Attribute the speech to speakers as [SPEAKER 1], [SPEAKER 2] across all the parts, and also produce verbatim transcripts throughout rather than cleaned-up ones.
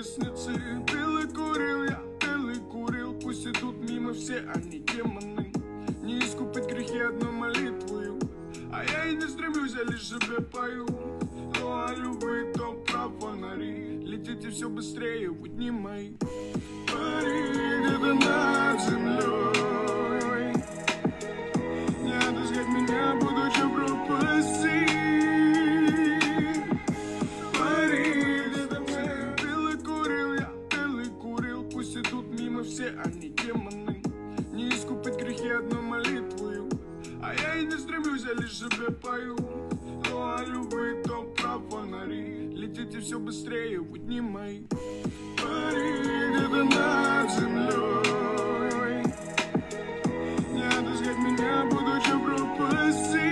[SPEAKER 1] лестнице. Пил и курил, я пил и курил. Пусть идут мимо все, они демоны. Не искупить грехи одной молитвою, а я и не стремлюсь, я лишь себе пою. То о любви, то про фонари. Летите все быстрее в дни мои. Пари где-то над землей. Не отыскать меня, будучи в пропасти. Пари где-то мне. Пил и курил, я пил и курил. Пусть идут мимо все, они демоны. Не искупить грехи одной молитвою, а я и не стремлюсь, я лишь себе пою. То о любви, то про фонари. Летите все быстрее в дни мои. Пари где-то над землей. Не отыскать меня, будучи в пропасти.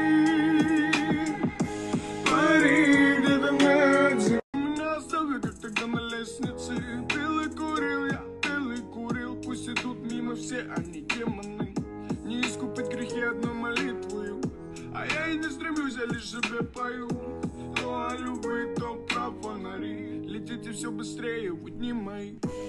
[SPEAKER 1] Пари где-то над землей. Меня оставили, как тогда на лестнице. Пил и курил, я пил и курил. Пусть идут мимо все, они демоны. Не искупить грехи одной молитвою, а я и не стремлюсь, я лишь себе пою. То о любви, то про фонари. Летите все быстрее в дни мои.